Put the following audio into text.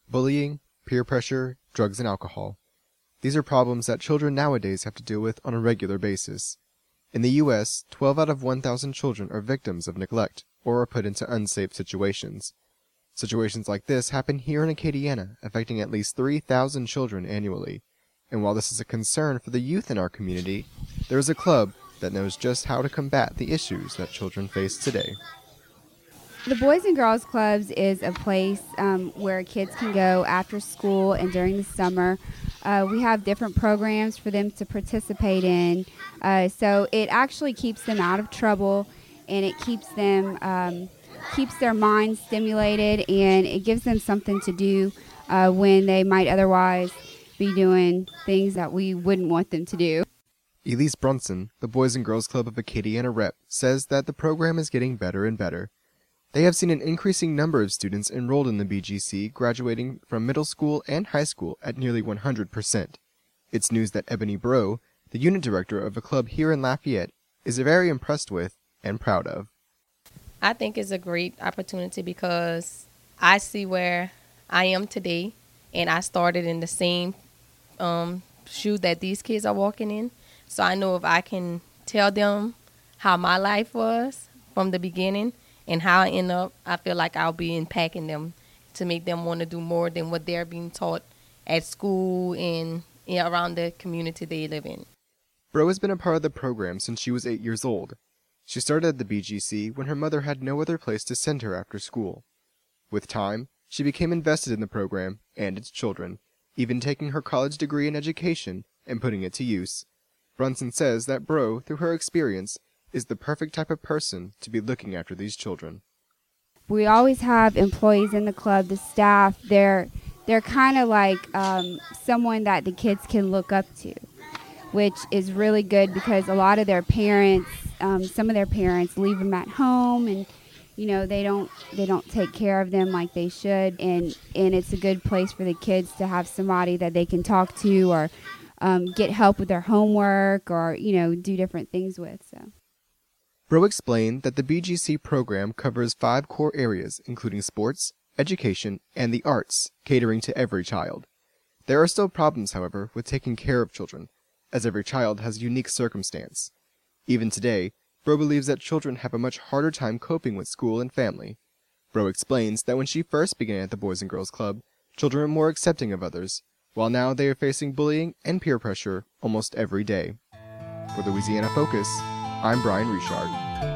Bullying, peer pressure, drugs and alcohol. These are problems that children nowadays have to deal with on a regular basis. In the U.S., 12 out of 1,000 children are victims of neglect or are put into unsafe situations. Situations like this happen here in Acadiana, affecting at least 3,000 children annually. And while this is a concern for the youth in our community, there is a club that knows just how to combat the issues that children face today. The Boys and Girls Clubs is a place where kids can go after school and during the summer. We have different programs for them to participate in. So it actually keeps them out of trouble, and it keeps their minds stimulated, and it gives them something to do when they might otherwise be doing things that we wouldn't want them to do. Elise Brunson, the Boys and Girls Club of Acadiana rep, says that the program is getting better and better. They have seen an increasing number of students enrolled in the BGC graduating from middle school and high school at nearly 100%. It's news that Ebony Bro, the unit director of a club here in Lafayette, is very impressed with and proud of. I think it's a great opportunity because I see where I am today, and I started in the same shoes that these kids are walking in. So I know if I can tell them how my life was from the beginning and how I end up, I feel like I'll be impacting them to make them want to do more than what they're being taught at school and around the community they live in. Bro has been a part of the program since she was 8 years old. She started at the BGC when her mother had no other place to send her after school. With time, she became invested in the program and its children, even taking her college degree in education and putting it to use. Brunson says that Bro, through her experience, is the perfect type of person to be looking after these children. We always have employees in the club, the staff. They're kind of like someone that the kids can look up to, which is really good because a lot of their parents, some of their parents leave them at home, and they don't take care of them like they should, and it's a good place for the kids to have somebody that they can talk to or get help with their homework or do different things with. So. Bro explained that the BGC program covers 5 core areas, including sports, education, and the arts, catering to every child. There are still problems, however, with taking care of children, as every child has a unique circumstance. Even today, Bro believes that children have a much harder time coping with school and family. Bro explains that when she first began at the Boys and Girls Club, children were more accepting of others, while now they are facing bullying and peer pressure almost every day. For Louisiana Focus, I'm Brian Richard.